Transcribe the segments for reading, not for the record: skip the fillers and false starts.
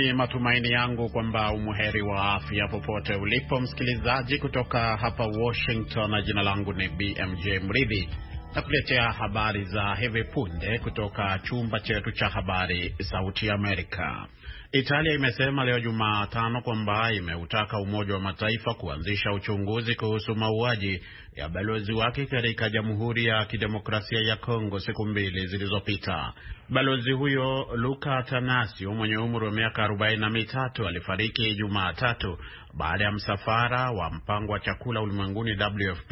Ni matumaini yangu kwamba umuheri wa afya popote ulipo msikilizaji, kutoka hapa Washington. Jina langu ni BMJ Mridhi, na kuletea habari za hivi punde kutoka chumba chetu cha habari Sauti Amerika. Italia imesema leo Jumatano kwamba imeutaka Umoja wa Mataifa kuanzisha uchunguzi kuhusu mauaji ya balozi wake katika Jamhuri ya Kidemokrasia ya Kongo siku mbili zilizopita. Balozi huyo Luca Tanasio mwenye umri wa miaka 43 alifariki Jumatatu baada ya msafara wa mpango wa chakula ulimwenguni WFP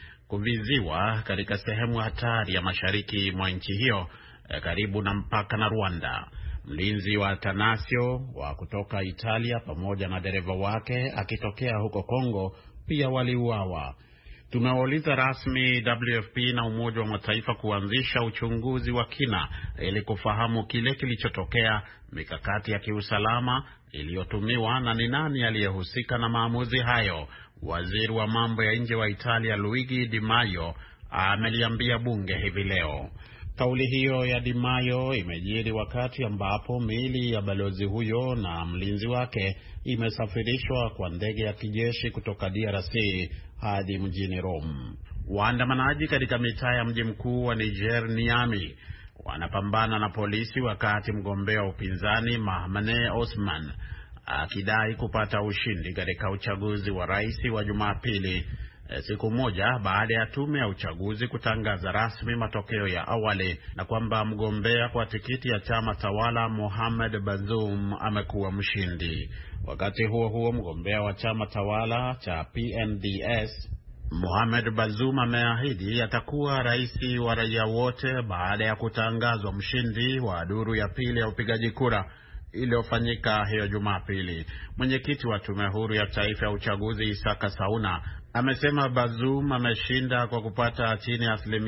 kuviziwa katika sehemu hatari ya mashariki mwa nchi hiyo karibu na mpaka na Rwanda. Mlinzi wa Tanasio wa kutoka Italia pamoja na dereva wake akitokea huko Kongo pia waliuawa. Tumewauliza rasmi WFP na Umoja wa Mataifa kuanzisha uchunguzi wa kina ili kufahamu kile kilichotokea, mikakati ya kiusalama iliyotumiwa na ni nani aliyehusika na maamuzi hayo. Waziri wa mambo ya nje wa Italia Luigi Di Maio ameliambia bunge hivi leo. Kauli hiyo ya Di Maio imejiri wakati ambapo miili ya balozi huyo na mlinzi wake imesafirishwa kwa ndege ya kijeshi kutoka DRC hadi mjini Rome. Waandamanaji katika mitaa ya mji mkuu wa Niger, Niamey, wanapambana na polisi wakati mgombea wa upinzani Mahamane Osman akidai kupata ushindi katika uchaguzi wa rais wa Jumapili, siku moja baada ya tume ya uchaguzi kutangaza rasmi matokeo ya awali na kwamba mgombea kwa tikiti ya chama tawala Mohamed Bazoum amekuwa mshindi. Wakati huo huo, mgombea wa chama tawala cha PNDS Mohamed Bazoum ameahidi atakuwa rais wa raia wote baada ya kutangazwa mshindi wa duru ya pili ya upigaji kura iliyofanyika hiyo Jumapili. Mwenyekiti wa tume huru ya taifa ya uchaguzi Isaka Sauna amesema Bazoum ameshinda kwa kupata chini ya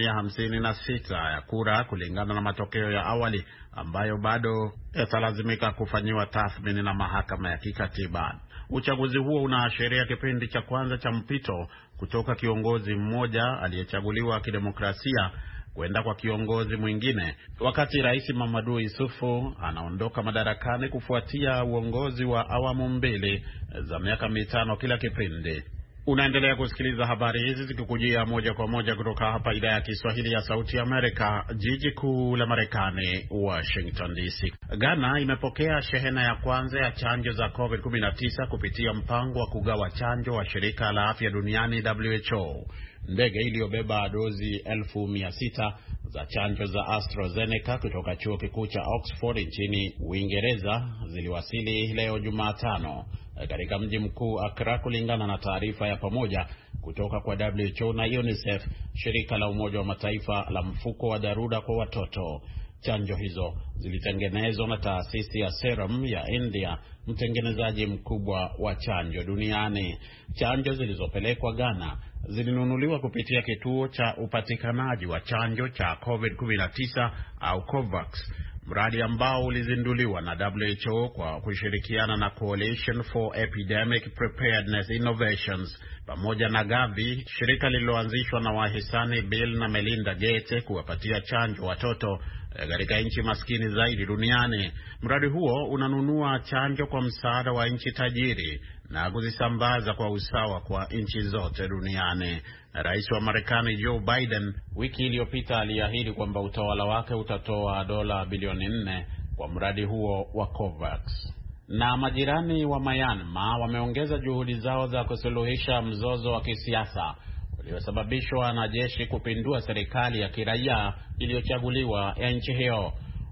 56% ya kura kulingana na matokeo ya awali ambayo bado yatalazimika kufanyiwa tathmini na mahakama ya kikatiba. Uchaguzi huo unaashiria kipindi cha kwanza cha mpito kutoka kiongozi mmoja aliyechaguliwa kidemokrasia kwenda kwa kiongozi mwingine, wakati Rais Mamadou Issoufou anaondoka madarakani kufuatia uongozi wa awamu mbili za miaka mitano kila kipindi. Unaendelea kusikiliza habari hizi zikikujia moja kwa moja kutoka hapa idhaa ya Kiswahili ya Sauti Amerika, jiji kuu la Marekani, Washington DC. Ghana imepokea shehena ya kwanza ya chanjo za COVID-19 kupitia mpango wa kugawa chanjo wa shirika la afya duniani WHO. Ndege iliyobeba dozi 1,600 za chanjo za AstraZeneca kutoka chuo kikuu cha Oxford nchini Uingereza ziliwasili leo Jumatano katika mji mkuu Accra, kulingana na taarifa ya pamoja kutoka kwa WHO na UNICEF, shirika la Umoja wa Mataifa la mfuko wa dharura kwa watoto. Chanjo hizo zilitengenezwa na taasisi ya Serum ya India, mtengenezaji mkubwa wa chanjo duniani. Chanjo zilizopelekwa Ghana zilinunuliwa kupitia kituo cha upatikanaji wa chanjo cha COVID-19 au COVAX, mradi ambao ulizinduliwa na WHO kwa kushirikiana na Coalition for Epidemic Preparedness Innovations pamoja na Gavi, shirika lililoanzishwa na wahisani Bill na Melinda Gates kuwapatia chanjo watoto katika nchi maskini zaidi duniani. Mradi huo unanunua chanjo kwa msaada wa nchi tajiri na kuzisambaza kwa usawa kwa nchi zote duniani. Rais wa Marekani Joe Biden wiki iliyopita aliahidi kwamba utawala wake utatoa dola bilioni 4 kwa mradi huo wa COVAX. Na majirani wa Myanmar wameongeza juhudi zao za kusuluhisha mzozo wa kisiasa uliosababishwa na jeshi kupindua serikali ya kiraia iliyochaguliwa ya nchi hiyo.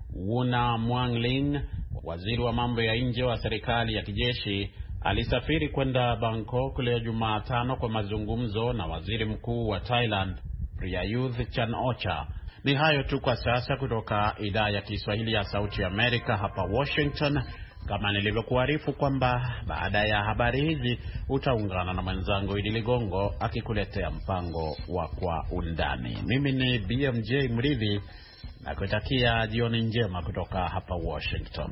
Wuna Mwangling, waziri wa mambo ya nje wa serikali ya kijeshi, alisafiri kwenda Bangkok leo Jumatano kwa mazungumzo na waziri mkuu wa Thailand Prayuth Chan-ocha. Ni hayo tu kwa sasa kutoka idhaa ya Kiswahili ya Sauti Amerika hapa Washington. Kama nilivyokuarifu kwamba baada ya habari hizi utaungana na mwenzangu Idi Ligongo akikuletea mpango wa Kwa Undani. Mimi ni BMJ Mridhi na kutakia jioni njema kutoka hapa Washington.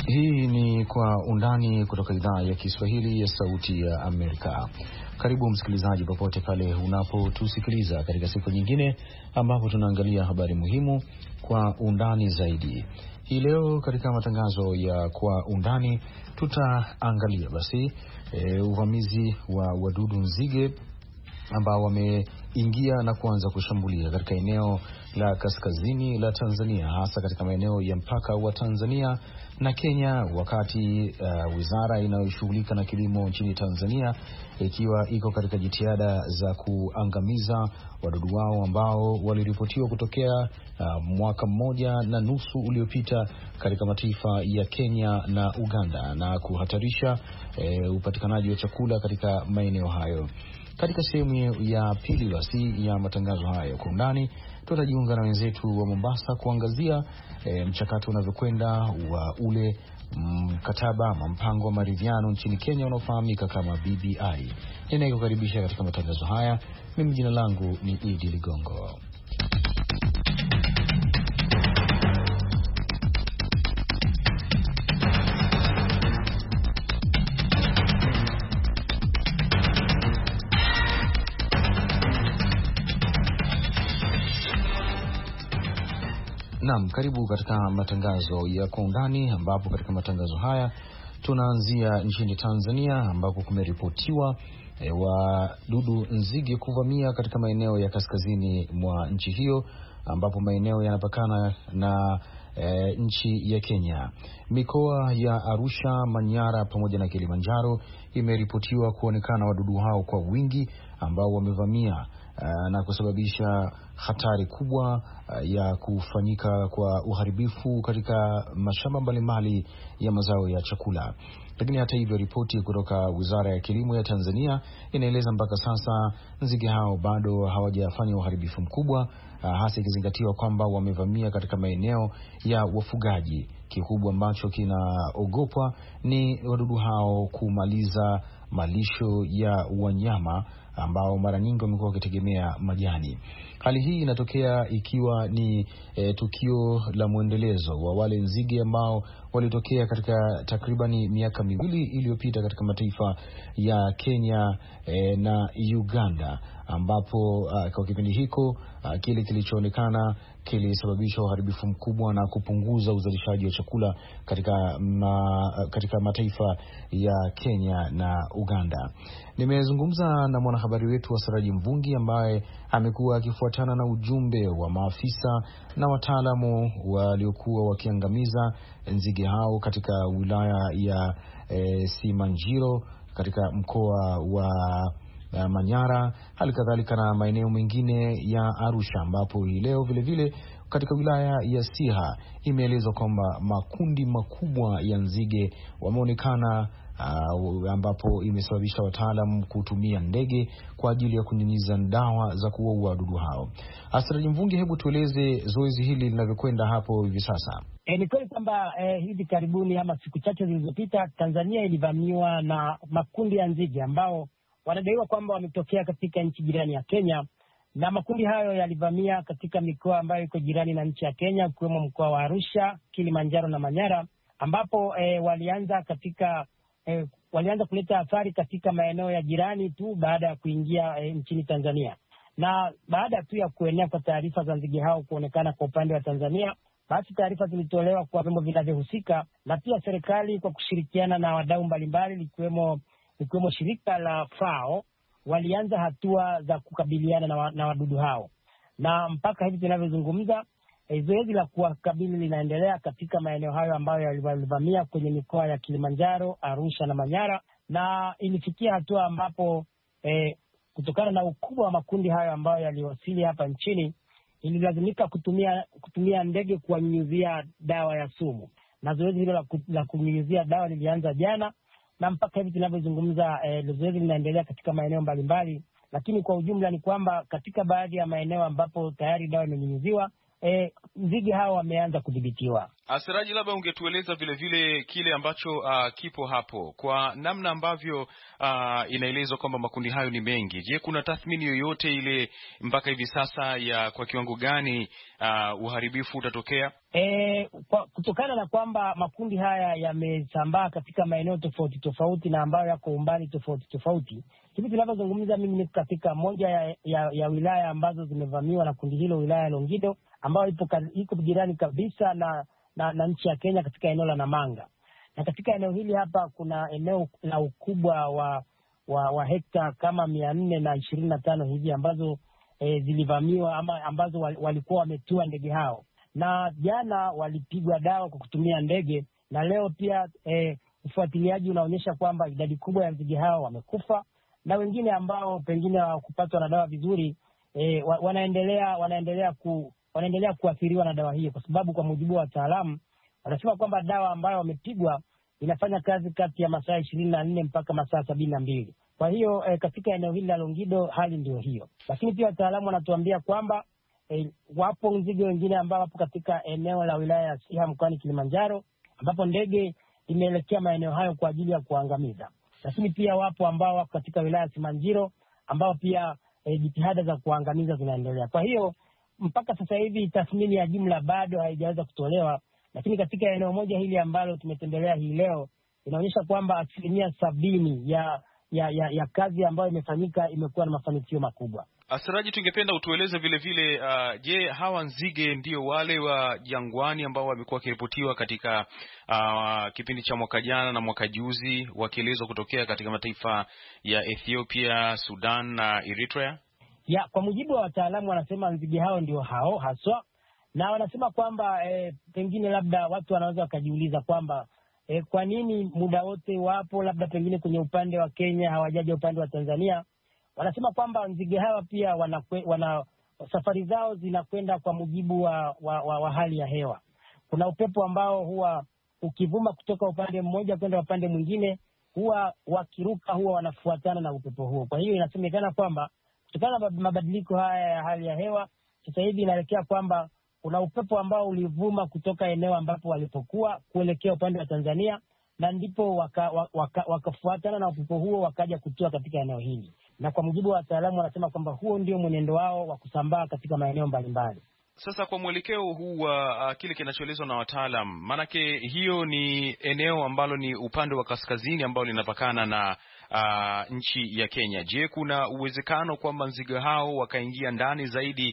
Hii ni Kwa Undani kutoka idhaa ya Kiswahili ya Sauti ya Amerika. Karibu msikilizaji, popote pale unapotusikiliza katika siku nyingine ambapo tunaangalia habari muhimu kwa undani zaidi. Hii leo katika matangazo ya Kwa Undani tutaangalia basi uvamizi wa wadudu nzige ambao wameingia na kuanza kushambulia katika eneo la kaskazini la Tanzania, hasa katika maeneo ya mpaka wa Tanzania na Kenya, wakati wizara inayoshughulika na kilimo nchini Tanzania ikiwa iko katika jitihada za kuangamiza wadudu wao ambao waliripotiwa kutokea mwaka mmoja na nusu uliopita katika mataifa ya Kenya na Uganda na kuhatarisha upatikanaji wa chakula katika maeneo hayo. Katika sehemu ya pili basi ya matangazo haya Kwa Undani, tutajiunga na wenzetu wa Mombasa kuangazia mchakato unavyokwenda wa ule mkataba mpango wa maridhiano nchini Kenya unaofahamika kama BBI. Ninayekukaribisha katika matangazo haya, mimi jina langu ni Idi Ligongo. Naam, karibu katika matangazo ya Kwa Undani, ambapo katika matangazo haya tunaanzia nchini Tanzania ambapo kumeripotiwa wadudu nzige kuvamia katika maeneo ya kaskazini mwa nchi hiyo, ambapo maeneo yanapakana na nchi ya Kenya. Mikoa ya Arusha, Manyara pamoja na Kilimanjaro imeripotiwa kuonekana wadudu hao kwa wingi ambao wamevamia na kusababisha hatari kubwa ya kufanyika kwa uharibifu katika mashamba mbalimbali ya mazao ya chakula. Lakini hata hivyo, ripoti kutoka Wizara ya Kilimo ya Tanzania inaeleza mpaka sasa nzige hao bado hawajafanya uharibifu mkubwa, hasa ikizingatiwa kwamba wamevamia katika maeneo ya wafugaji. Kikubwa ambacho kinaogopwa ni wadudu hao kumaliza malisho ya wanyama ambao mara nyingi wamekuwa wakitegemea majani. Hali hii inatokea ikiwa ni tukio la mwendelezo wa wale nzige ambao walitokea katika takribani miaka miwili iliyopita katika mataifa ya Kenya na Uganda, ambapo kwa kipindi hiko kile kilichoonekana kilisababisha uharibifu mkubwa na kupunguza uzalishaji wa chakula katika mataifa ya Kenya na Uganda. Nimezungumza na mwanahabari wetu Asraji Mvungi ambaye amekuwa akifuatana na ujumbe wa maafisa na wataalamu waliokuwa wakiangamiza nzige hao katika wilaya ya Simanjiro katika mkoa wa Manyara, hali kadhalika na maeneo mengine ya Arusha, ambapo hii leo vile vile katika wilaya ya Siha imeelezwa kwamba makundi makubwa ya nzige wameonekana, ambapo imesababisha wataalamu kutumia ndege kwa ajili ya kunyunyiza dawa za kuua wadudu hao. Asraji Mvungi, hebu tueleze zoezi hili linavyokwenda hapo hivi sasa. Ni kweli kwamba hivi karibuni ama siku chache zilizopita Tanzania ilivamiwa na makundi ya nzige ambao wanadaiwa kwamba wametokea katika nchi jirani ya Kenya, na makundi hayo yalivamia katika mikoa ambayo iko jirani na nchi ya Kenya, ikiwemo mkoa wa Arusha, Kilimanjaro na Manyara, ambapo walianza kuleta athari katika maeneo ya jirani tu baada ya kuingia nchini Tanzania. Na baada tu ya kuenea kwa taarifa za nzige hao kuonekana kwa upande wa Tanzania, basi taarifa zilitolewa kwa vyombo vinavyohusika na pia serikali kwa kushirikiana na wadau mbalimbali likiwemo shirika la FAO walianza hatua za kukabiliana na wadudu hao. Na mpaka hivi tunavyozungumza, zoezi la kuwakabili linaendelea katika maeneo hayo ambayo yalivamia kwenye mikoa ya Kilimanjaro, Arusha na Manyara, na ilifikia hatua ambapo kutokana na ukubwa wa makundi hayo ambayo yaliwasili hapa nchini, ililazimika kutumia ndege kuwanyunyizia dawa ya sumu. Na zoezi hilo la kunyunyizia dawa lilianza jana, na mpaka hivi tunavyozungumza zoezi linaendelea katika maeneo mbalimbali, lakini kwa ujumla ni kwamba katika baadhi ya maeneo ambapo tayari dawa imenyunyiziwa, nzige hao wameanza kudhibitiwa. Asiraji, labda ungetueleza vile vile kile ambacho kipo hapo kwa namna ambavyo inaelezwa kwamba makundi hayo ni mengi. Je, kuna tathmini yoyote ile mpaka hivi sasa ya kwa kiwango gani uharibifu utatokea? Kutokana na kwamba makundi haya yamesambaa katika maeneo tofauti tofauti na ambayo yako umbali tofauti tofauti, hivi tunavyozungumza mimi niko katika moja ya wilaya ambazo zimevamiwa na kundi hilo, wilaya ya Longido ambayo iko jirani kabisa na nchi ya Kenya katika eneo la Namanga. Na katika eneo hili hapa kuna eneo la ukubwa wa hekta kama 425 hivi ambazo zilivamiwa ama ambazo walikuwa wametua ndege hao, na jana walipigwa dawa kwa kutumia ndege, na leo pia ufuatiliaji unaonyesha kwamba idadi kubwa ya nzige hao wamekufa, na wengine ambao pengine hawakupatwa na dawa vizuri wanaendelea kuathiriwa na dawa hiyo, kwa sababu kwa mujibu wa wataalamu wanasema kwamba dawa ambayo wamepigwa inafanya kazi kati ya masaa 24 mpaka masaa 72. Kwa hiyo katika eneo hili la Longido hali ndio hiyo, lakini pia wataalamu wanatuambia kwamba wapo nzige wengine ambao wapo katika eneo la wilaya ya Siha mkoani Kilimanjaro, ambapo ndege imeelekea maeneo hayo kwa ajili ya kuangamiza. Lakini pia wapo ambao wako katika wilaya ya Simanjiro ambao pia jitihada za kuangamiza zinaendelea. Kwa hiyo mpaka sasa hivi tathmini ya jumla bado haijaweza kutolewa, lakini katika eneo moja hili ambalo tumetembelea hii leo inaonyesha kwamba 70% ya kazi ambayo imefanyika imekuwa na mafanikio makubwa. Asiraji, tungependa utueleze vile vile, je, hawa nzige ndio wale wa jangwani ambao wamekuwa wakiripotiwa katika kipindi cha mwaka jana na mwaka juzi, wakielezwa kutokea katika mataifa ya Ethiopia, Sudan na Eritrea? Kwa mujibu wa wataalamu wanasema nzige hao ndio hao haswa, na wanasema kwamba pengine labda watu wanaweza wakajiuliza kwamba kwa nini muda wote wapo labda pengine kwenye upande wa Kenya hawajaja upande wa Tanzania. Wanasema kwamba nzige hawa pia safari zao zinakwenda kwa mujibu wa hali ya hewa. Kuna upepo ambao huwa ukivuma kutoka upande mmoja kwenda upande mwingine, huwa wakiruka huwa wanafuatana na upepo huo. Kwa hiyo inasemekana kwamba kutokana na mabadiliko haya ya hali ya hewa, sasa hivi inaelekea kwamba kuna upepo ambao ulivuma kutoka eneo ambapo walipokuwa kuelekea upande wa Tanzania, na ndipo wakafuatana na upepo huo wakaja kutua katika eneo hili. Na kwa mujibu wa wataalamu wanasema kwamba huo ndio mwenendo wao wa kusambaa katika maeneo mbalimbali. Sasa kwa mwelekeo huu wa kile kinachoelezwa na wataalam, maanake hiyo ni eneo ambalo ni upande wa kaskazini ambao linapakana na nchi ya Kenya. Je, kuna uwezekano kwamba nzige hao wakaingia ndani zaidi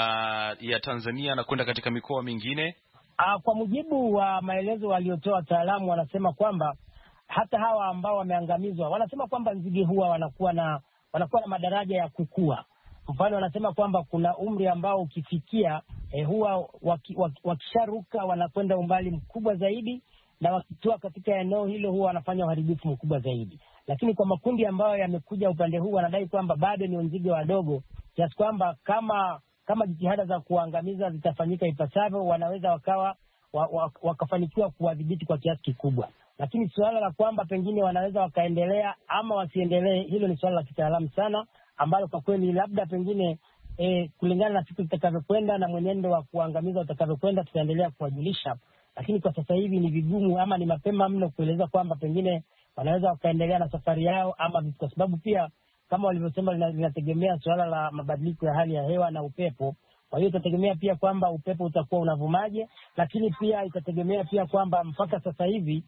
ya Tanzania na kwenda katika mikoa mingine? Kwa mujibu wa maelezo waliotoa wataalamu, wanasema kwamba hata hawa ambao wameangamizwa, wanasema kwamba nzige huwa wanakuwa na madaraja ya kukua. Mfano, wanasema kwamba kuna umri ambao ukifikia huwa wakisharuka wanakwenda umbali mkubwa zaidi, na wakitua katika eneo hilo huwa wanafanya uharibifu mkubwa zaidi. Lakini kwa makundi ambayo yamekuja upande huu wanadai kwamba bado ni nzige wadogo, kiasi kwamba kama jitihada za kuangamiza zitafanyika ipasavyo, wanaweza wakafanikiwa kuwadhibiti kwa kiasi kikubwa. Lakini suala la kwamba pengine wanaweza wakaendelea ama wasiendelee, hilo ni suala la kitaalamu sana, ambalo kwa kweli labda pengine kulingana na siku zitakavyokwenda na mwenendo wa kuangamiza utakavyokwenda tutaendelea kuwajulisha. Lakini kwa sasa hivi ni vigumu ama ni mapema mno kueleza kwamba pengine wanaweza wakaendelea na safari yao ama vitu, kwa sababu pia kama walivyosema linategemea suala la mabadiliko ya hali ya hewa na upepo. Kwa hiyo itategemea pia kwamba upepo utakuwa unavumaje, lakini pia itategemea pia kwamba mpaka sasa hivi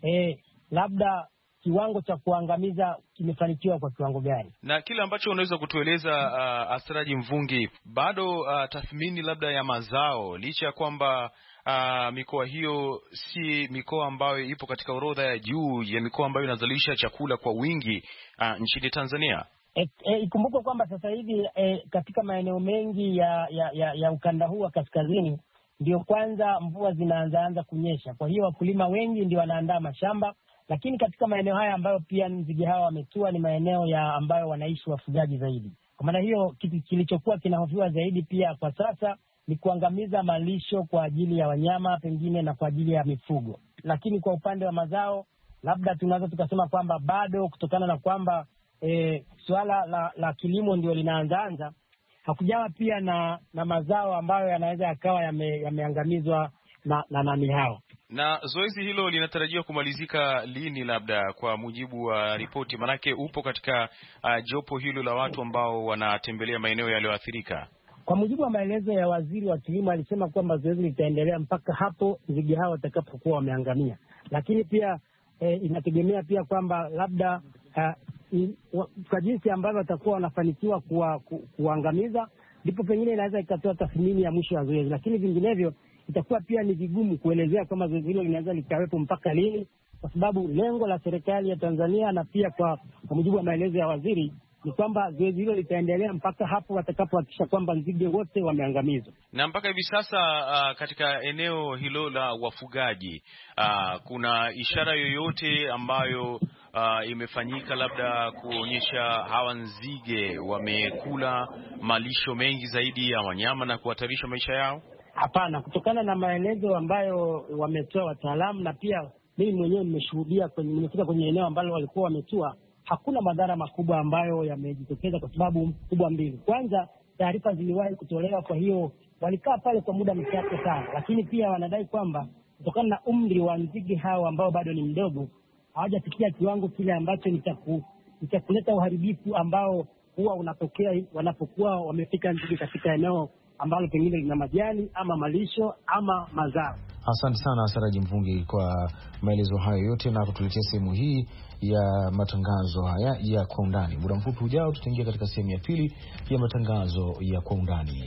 labda kiwango cha kuangamiza kimefanikiwa kwa kiwango gani. Na kile ambacho unaweza kutueleza Asiraji Mvungi, bado tathmini labda ya mazao, licha ya kwamba mikoa hiyo si mikoa ambayo ipo katika orodha ya juu ya mikoa ambayo inazalisha chakula kwa wingi nchini Tanzania. Ikumbuke kwamba sasa hivi katika maeneo mengi ya ukanda huu wa kaskazini ndio kwanza mvua zinaanza kunyesha. Kwa hiyo wakulima wengi ndio wanaandaa mashamba, lakini katika maeneo haya ambayo pia nzige hawa wametua ni maeneo ya ambayo wanaishi wafugaji zaidi. Kwa maana hiyo kitu kilichokuwa kinahofiwa zaidi pia kwa sasa ni kuangamiza malisho kwa ajili ya wanyama pengine na kwa ajili ya mifugo. Lakini kwa upande wa mazao labda tunaweza tukasema kwamba bado, kutokana na kwamba suala la kilimo ndio linaanza, hakujawa pia na mazao ambayo yanaweza yakawa yameangamizwa na nani hao. Na zoezi hilo linatarajiwa kumalizika lini, labda kwa mujibu wa ripoti? Manake upo katika jopo hilo la watu ambao wanatembelea maeneo yaliyoathirika. Kwa mujibu wa maelezo ya waziri wa kilimo, alisema kwamba zoezi litaendelea mpaka hapo nzige hao watakapokuwa wameangamia, lakini pia inategemea pia kwamba labda kwa jinsi ambavyo watakuwa wanafanikiwa kuangamiza, ndipo pengine inaweza ikatoa tathmini ya mwisho wa zoezi, lakini vinginevyo itakuwa pia ni vigumu kuelezea kwamba zoezi hilo linaweza likawepo mpaka lini, kwa sababu lengo la serikali ya Tanzania na pia kwa mujibu wa maelezo ya waziri ni kwamba zoezi hilo litaendelea mpaka hapo watakapohakikisha kwamba nzige wote wameangamizwa. Na mpaka hivi sasa katika eneo hilo la wafugaji kuna ishara yoyote ambayo imefanyika labda kuonyesha hawa nzige wamekula malisho mengi zaidi ya wanyama na kuhatarisha maisha yao? Hapana, kutokana na maelezo ambayo wametoa wataalamu na pia mimi mwenyewe nimefika kwenye eneo ambalo walikuwa wametua, hakuna madhara makubwa ambayo yamejitokeza kwa sababu kubwa mbili. Kwanza, taarifa ziliwahi kutolewa, kwa hiyo walikaa pale kwa muda mchache sana, lakini pia wanadai kwamba kutokana na umri wa nzige hao ambao bado ni mdogo, hawajafikia kiwango kile ambacho ni cha kuleta uharibifu ambao huwa unatokea wanapokuwa wamefika nzige katika eneo ambalo pengine lina majani ama malisho ama mazao. Asante sana Saraji Mvungi kwa maelezo hayo yote na kutuletea sehemu hii ya matangazo haya ya Kwa Undani. Muda mfupi ujao tutaingia katika sehemu ya pili ya matangazo ya Kwa Undani.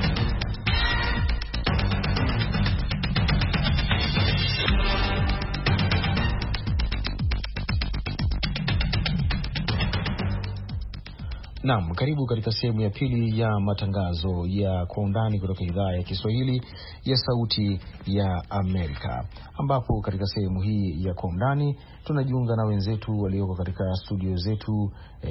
Naam, karibu katika sehemu ya pili ya matangazo ya Kwa Undani kutoka idhaa ya Kiswahili ya Sauti ya Amerika, ambapo katika sehemu hii ya Kwa Undani tunajiunga na wenzetu walioko katika studio zetu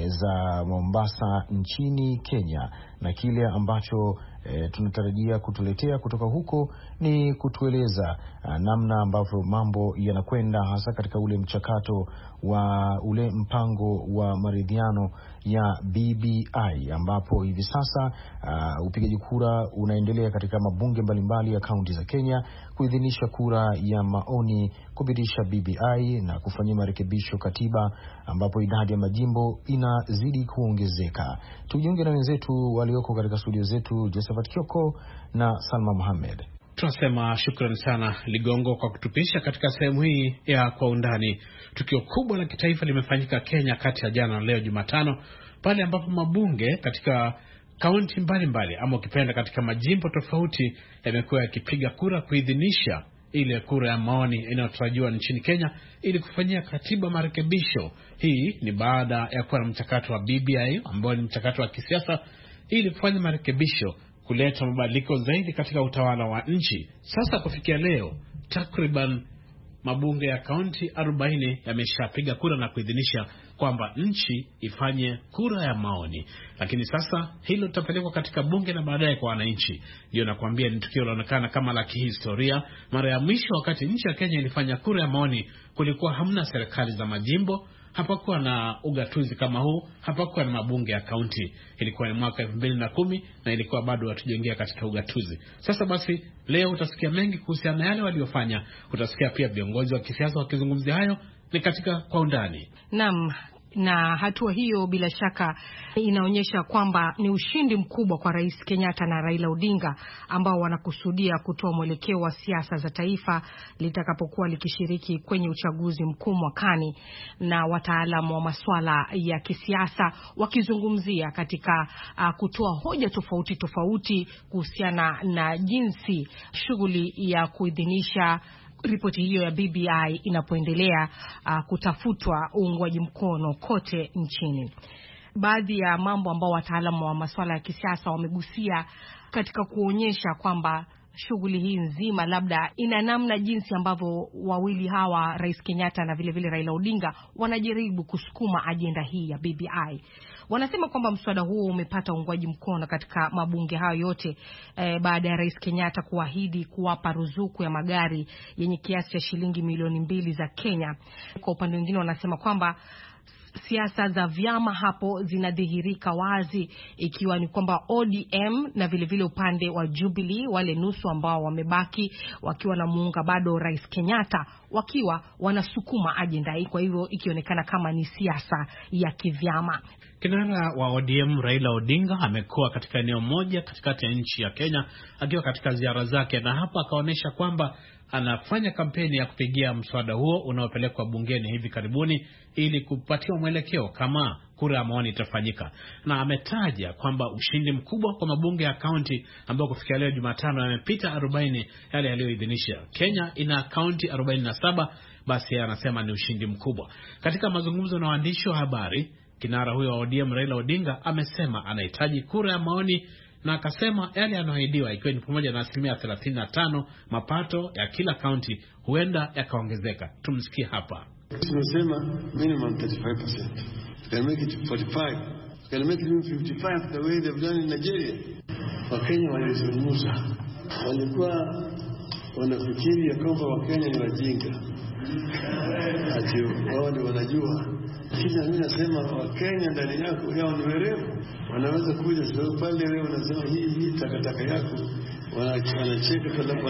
za Mombasa nchini Kenya, na kile ambacho tunatarajia kutuletea kutoka huko ni kutueleza namna ambavyo mambo yanakwenda, hasa katika ule mchakato wa ule mpango wa maridhiano ya BBI, ambapo hivi sasa upigaji kura unaendelea katika mabunge mbalimbali ya kaunti za Kenya kuidhinisha kura ya maoni kupitisha BBI na kufanyia marekebisho katiba, ambapo idadi ya majimbo inazidi kuongezeka. Tujiunge na wenzetu walioko katika studio zetu, Josephat Kioko na Salma Mohamed. Tunasema shukrani sana Ligongo kwa kutupisha katika sehemu hii ya Kwa Undani. Tukio kubwa la kitaifa limefanyika Kenya kati ya jana na leo Jumatano, pale ambapo mabunge katika kaunti mbalimbali ama ukipenda katika majimbo tofauti yamekuwa yakipiga kura kuidhinisha ile kura ya maoni inayotarajiwa nchini Kenya ili kufanyia katiba marekebisho. Hii ni baada ya kuwa na mchakato wa BBI ambao ni mchakato wa kisiasa ili kufanya marekebisho kuleta mabadiliko zaidi katika utawala wa nchi. Sasa kufikia leo takriban mabunge ya kaunti 40 yameshapiga kura na kuidhinisha kwamba nchi ifanye kura ya maoni, lakini sasa hilo litapelekwa katika bunge na baadaye kwa wananchi. Ndio nakwambia ni tukio linaonekana kama la kihistoria. Mara ya mwisho wakati nchi ya Kenya ilifanya kura ya maoni kulikuwa hamna serikali za majimbo, hapakuwa na ugatuzi kama huu, hapakuwa na mabunge ya kaunti. Ilikuwa ni mwaka 2010 na ilikuwa bado hatujengea katika ugatuzi. Sasa basi leo utasikia mengi kuhusiana na yale waliofanya. Utasikia pia viongozi wa kisiasa wakizungumzia hayo, ni katika Kwa Undani. Naam, na hatua hiyo bila shaka inaonyesha kwamba ni ushindi mkubwa kwa Rais Kenyatta na Raila Odinga, ambao wanakusudia kutoa mwelekeo wa siasa za taifa litakapokuwa likishiriki kwenye uchaguzi mkuu mwakani, na wataalamu wa masuala ya kisiasa wakizungumzia katika kutoa hoja tofauti tofauti kuhusiana na jinsi shughuli ya kuidhinisha ripoti hiyo ya BBI inapoendelea kutafutwa uungwaji mkono kote nchini. Baadhi ya mambo ambao wataalamu wa masuala ya kisiasa wamegusia katika kuonyesha kwamba shughuli hii nzima labda ina namna jinsi ambavyo wawili hawa, Rais Kenyatta na vile vile Raila Odinga, wanajaribu kusukuma ajenda hii ya BBI. Wanasema kwamba mswada huo umepata uungwaji mkono katika mabunge hayo yote baada ya Rais Kenyatta kuahidi kuwapa ruzuku ya magari yenye kiasi cha shilingi milioni 2 za Kenya. Kwa upande mwingine wanasema kwamba siasa za vyama hapo zinadhihirika wazi, ikiwa ni kwamba ODM na vile upande wa Jubilee, wale nusu ambao wamebaki wakiwa na muunga bado Rais Kenyatta, wakiwa wanasukuma ajenda hii, kwa hivyo ikionekana kama ni siasa ya kivyama. Kinara wa ODM Raila Odinga amekuwa katika eneo moja katikati ya nchi ya Kenya akiwa katika ziara zake, na hapa akaonyesha kwamba anafanya kampeni ya kupigia mswada huo unaopelekwa bungeni hivi karibuni ili kupatiwa mwelekeo kama kura ya maoni itafanyika. Na ametaja kwamba ushindi mkubwa kwa mabunge ya kaunti ambao kufikia leo Jumatano yamepita 40 yale yaliyoidhinisha. Kenya ina kaunti 47, basi anasema ni ushindi mkubwa. Katika mazungumzo na waandishi wa habari, kinara huyo wa ODM Raila Odinga amesema anahitaji kura ya maoni, na akasema yale yanayoahidiwa ikiwa ni pamoja na 35% mapato ya kila kaunti huenda yakaongezeka. Tumsikie hapa. Tunasema minimum 35%. Can make it 45. Can make it 55 the way they've done in Nigeria. Wakenya walizungumza. Walikuwa wanafikiri ya kwamba Wakenya ni wajinga. Ati wao ndio wanajua. Kila mimi nasema Wakenya ndani yao ni werevu. Wanaweza kuja sababu pale wewe unasema hii takataka yako, wanacheka kwa sababu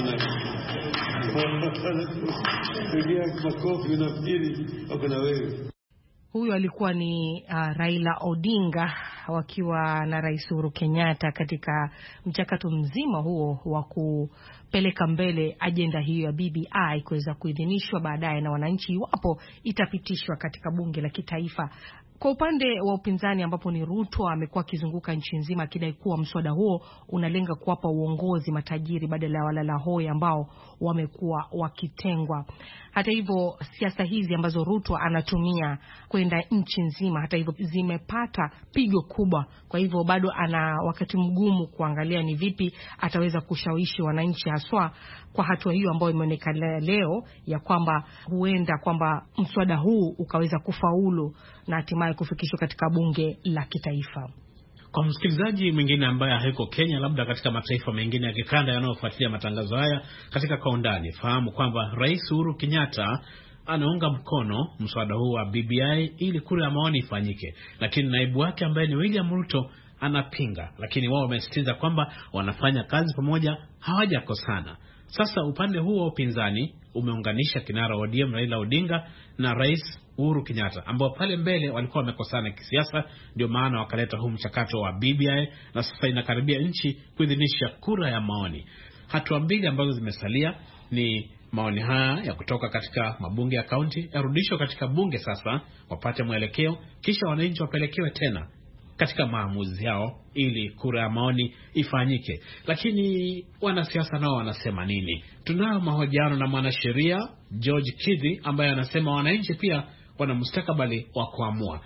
makofi unafikiri wako na wewe. Huyu alikuwa ni Raila Odinga wakiwa na Rais Uhuru Kenyatta katika mchakato mzima huo wa kupeleka mbele ajenda hiyo ya BBI kuweza kuidhinishwa baadaye na wananchi iwapo itapitishwa katika bunge la kitaifa. Kwa upande wa upinzani ambapo ni Ruto, amekuwa akizunguka nchi nzima akidai kuwa mswada huo unalenga kuwapa uongozi matajiri badala ya walala hoi ambao wamekuwa wakitengwa. Hata hivyo, siasa hizi ambazo Ruto anatumia kwenda nchi nzima, hata hivyo zimepata pigo kubwa. Kwa hivyo bado ana wakati mgumu kuangalia ni vipi ataweza kushawishi wananchi, haswa kwa hatua hiyo ambayo imeonekana leo ya kwamba huenda kwamba mswada huu ukaweza kufaulu na hatimaye kufikishwa katika bunge la kitaifa. Kwa msikilizaji mwingine ambaye hayuko Kenya, labda katika mataifa mengine ya kikanda yanayofuatilia matangazo haya katika kwa undani, fahamu kwamba Rais Uhuru Kenyatta anaunga mkono mswada huu wa BBI ili kura ya maoni ifanyike, lakini naibu wake ambaye ni William Ruto anapinga, lakini wao wamesisitiza kwamba wanafanya kazi pamoja, hawajakosana. Sasa upande huu wa upinzani umeunganisha kinara wa ODM Raila Odinga na Rais Uhuru Kenyatta, ambao pale mbele walikuwa wamekosana kisiasa, ndio maana wakaleta huu mchakato wa BBI, na sasa inakaribia nchi kuidhinisha kura ya maoni. Hatua mbili ambazo zimesalia ni maoni haya ya kutoka katika mabunge ya kaunti yarudishwe katika bunge sasa wapate mwelekeo, kisha wananchi wapelekewe tena katika maamuzi yao ili kura ya maoni ifanyike. Lakini wanasiasa nao wanasema nini? Tunayo mahojiano na mwanasheria George Kidhi ambaye anasema wananchi pia wana mustakabali wa kuamua.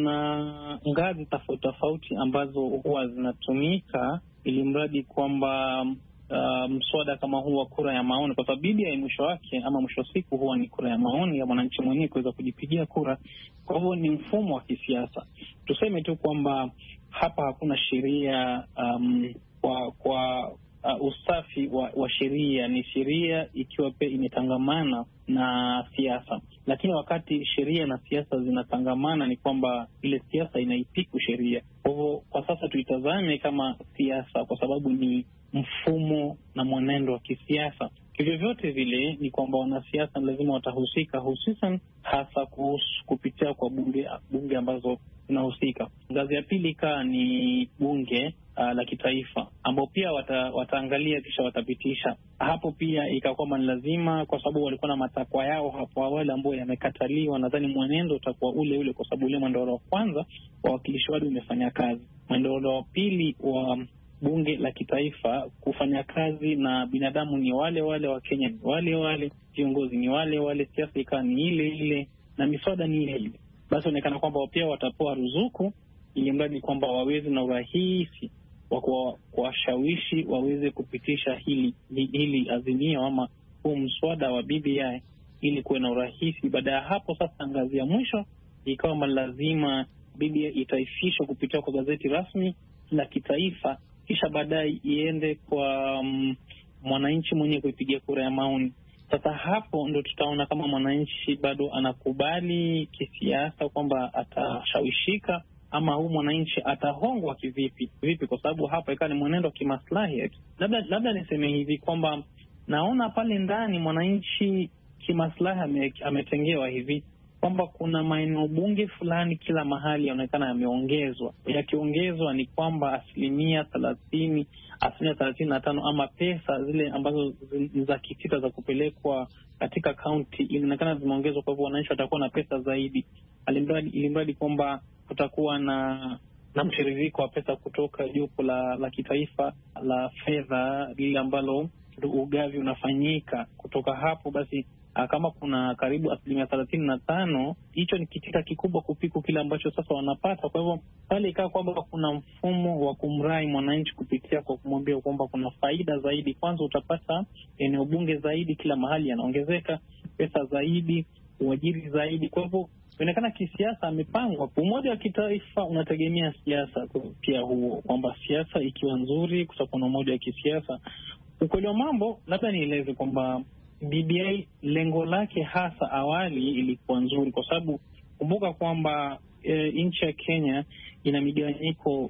Kuna ngazi tofauti ambazo huwa zinatumika ili mradi kwamba mswada kama huu wa kura ya maoni, kwa sababu BBI mwisho wake ama mwisho wa siku huwa ni kura ya maoni ya mwananchi mwenyewe kuweza kujipigia kura. Kwa hivyo ni mfumo wa kisiasa. Tuseme tu kwamba hapa hakuna sheria kwa usafi wa sheria, ni sheria ikiwa pia imetangamana na siasa. Lakini wakati sheria na siasa zinatangamana ni kwamba ile siasa inaipiku sheria. Kwa hivyo kwa sasa tuitazame kama siasa kwa sababu ni mfumo na mwenendo wa kisiasa. Hivyo vyote vile ni kwamba wanasiasa lazima watahusika, hususan hasa kupitia kwa bunge ambazo zinahusika. Ngazi ya pili ni bunge la kitaifa, ambao pia wataangalia kisha watapitisha. Hapo pia ikakwamba ni lazima, kwa sababu walikuwa na matakwa yao hapo awali ambao yamekataliwa. Nadhani mwenendo utakuwa ule kwa sababu ule mwendo wa kwanza wawakilishi wadi umefanya kazi. Mwendo wa pili wa bunge la kitaifa kufanya kazi, na binadamu ni wale wa Kenya ni wale, viongozi ni wale, siasa ikawa ni ile na miswada ni ile. Basi onekana kwamba pia watapoa ruzuku ili mradi kwamba waweze na urahisi wa kuwashawishi waweze kupitisha hili azimio ama huu mswada wa BBI ili kuwe na urahisi. Baada ya hapo sasa ngazi ya mwisho ikawa lazima BBI itaifishwa kupitia kwa gazeti rasmi la kitaifa, kisha baadaye iende kwa mwananchi mwenyewe kuipigia kura ya maoni. Sasa hapo ndo tutaona kama mwananchi bado anakubali kisiasa kwamba atashawishika, ama huu mwananchi atahongwa vipi, kwa sababu hapa ikawa ni mwenendo wa kimaslahi. Labda niseme hivi kwamba naona pale ndani mwananchi kimaslahi ametengewa hivi kwamba kuna maeneo bunge fulani kila mahali yaonekana yameongezwa. Yakiongezwa ni kwamba 30%, 35% ama pesa zile ambazo za kitita za kupelekwa katika kaunti inaonekana zimeongezwa. Kwa hivyo wananchi watakuwa na pesa zaidi, ilimradi kwamba kutakuwa na mtiririko wa pesa kutoka jopo la kitaifa la fedha lile ambalo ugavi unafanyika. Kutoka hapo basi kama kuna karibu 35%, hicho ni kitita kikubwa kupiku kile ambacho sasa wanapata. Kwa hivyo pale ikawa kwamba kuna mfumo wa kumrai mwananchi kupitia kwa kumwambia kwamba kuna faida zaidi. Kwanza utapata eneo bunge zaidi, kila mahali yanaongezeka, pesa zaidi, uajiri zaidi. Kwa hivyo inaonekana kisiasa amepangwa. Umoja wa kitaifa unategemea siasa pia huo, kwamba siasa ikiwa nzuri kutakuwa na umoja wa kisiasa. Ukweli wa mambo, labda nieleze kwamba BBI lengo lake hasa awali ilikuwa nzuri, kwa sababu kumbuka kwamba nchi ya Kenya ina migawanyiko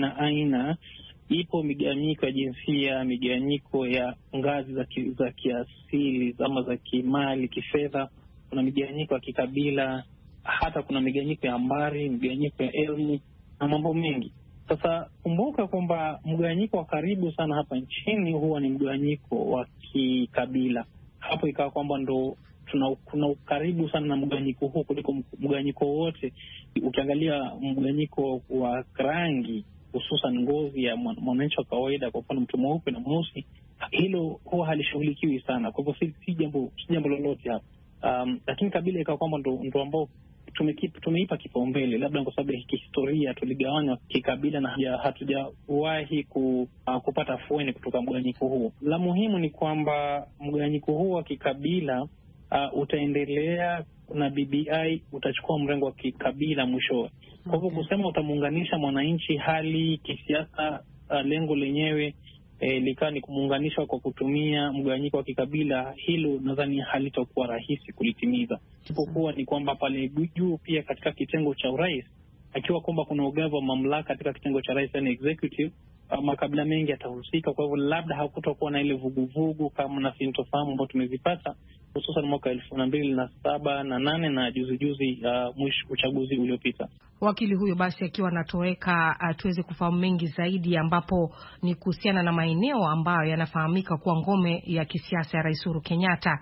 aina. Ipo migawanyiko ya jinsia, migawanyiko ya ngazi za kiasili ama za kimali, kifedha, kuna migawanyiko ya kikabila, hata kuna migawanyiko ya ambari, migawanyiko ya elimu na mambo mengi. Sasa kumbuka kwamba mgawanyiko wa karibu sana hapa nchini huwa ni mgawanyiko wa kikabila. Hapo ikawa kwamba ndo kuna ukaribu sana na mgawanyiko huu kuliko mgawanyiko wote. Ukiangalia mgawanyiko wa rangi, hususan ngozi ya mwananchi wa kawaida, kwa mfano mtu mweupe na mweusi, hilo huwa halishughulikiwi sana. Kwa hivyo si jambo lolote hapa. Lakini kabila ikawa kwamba ndo ambao tumeipa kipaumbele, labda kwa sababu ya kihistoria tuligawanywa kikabila na hatujawahi kupata afueni kutoka mgawanyiko huo. La muhimu ni kwamba mgawanyiko huo wa kikabila utaendelea na BBI utachukua mrengo wa kikabila mwishowe. Kwa hivyo kusema utamuunganisha mwananchi hali kisiasa, lengo lenyewe likawa ni kumuunganisha kwa kutumia mgawanyiko wa kikabila, hilo nadhani halitakuwa rahisi kulitimiza. Isipokuwa ni kwamba pale juu pia katika kitengo cha urais, akiwa kwamba kuna ugavi wa mamlaka katika kitengo cha rais, yani executive, makabila mengi yatahusika. Kwa hivyo labda hakutakuwa na ile vuguvugu kama na sintofahamu ambayo tumezipata hususan mwaka 2007 na 8 na juzi mwisho uchaguzi uliopita. Wakili huyo basi akiwa anatoweka, tuweze kufahamu mengi zaidi, ambapo ni kuhusiana na maeneo ambayo yanafahamika kuwa ngome ya kisiasa ya Rais Uhuru Kenyatta,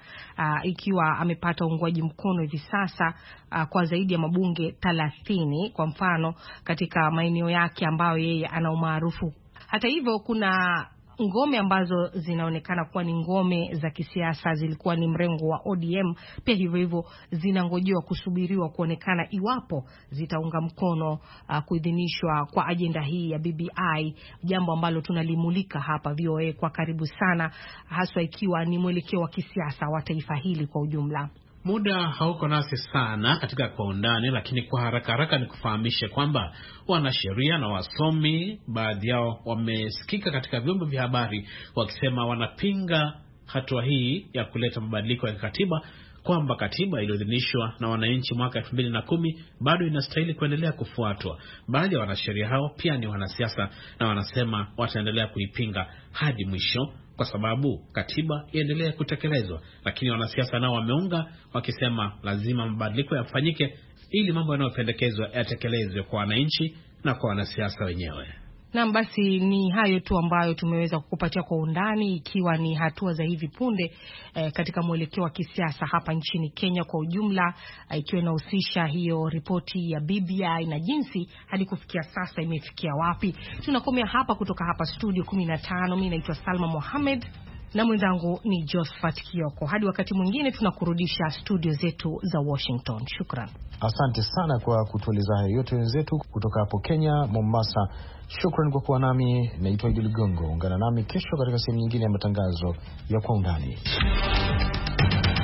ikiwa amepata uungwaji mkono hivi sasa kwa zaidi ya mabunge 30, kwa mfano katika maeneo yake ambayo yeye ana umaarufu. Hata hivyo kuna ngome ambazo zinaonekana kuwa ni ngome za kisiasa, zilikuwa ni mrengo wa ODM, pia hivyo zinangojewa kusubiriwa kuonekana iwapo zitaunga mkono kuidhinishwa kwa ajenda hii ya BBI, jambo ambalo tunalimulika hapa VOA kwa karibu sana, haswa ikiwa ni mwelekeo wa kisiasa wa taifa hili kwa ujumla. Muda hauko nasi sana katika kwa undani, lakini kwa haraka ni kufahamisha kwamba wanasheria na wasomi baadhi yao wamesikika katika vyombo vya habari wakisema wanapinga hatua hii ya kuleta mabadiliko ya katiba, kwamba katiba iliyoidhinishwa na wananchi mwaka 2010 bado inastahili kuendelea kufuatwa. Baadhi ya wanasheria hao pia ni wanasiasa na wanasema wataendelea kuipinga hadi mwisho kwa sababu katiba iendelee kutekelezwa. Lakini wanasiasa nao wameunga wakisema lazima mabadiliko yafanyike ili mambo yanayopendekezwa yatekelezwe kwa wananchi na kwa wanasiasa wenyewe. Naam, basi ni hayo tu ambayo tumeweza kukupatia kwa undani, ikiwa ni hatua za hivi punde katika mwelekeo wa kisiasa hapa nchini Kenya kwa ujumla, ikiwa inahusisha hiyo ripoti ya BBI na jinsi hadi kufikia sasa imefikia wapi. Tunakomea hapa kutoka hapa studio 15. Mimi naitwa Salma Mohamed na mwenzangu ni Josephat Kioko. Hadi wakati mwingine tunakurudisha studio zetu za Washington. Shukran. Asante sana kwa kutueleza hayo yote wenzetu kutoka hapo Kenya, Mombasa. Shukran kwa kuwa nami. Naitwa Idi Ligongo. Ungana nami kesho katika sehemu nyingine ya matangazo ya Kwa Undani.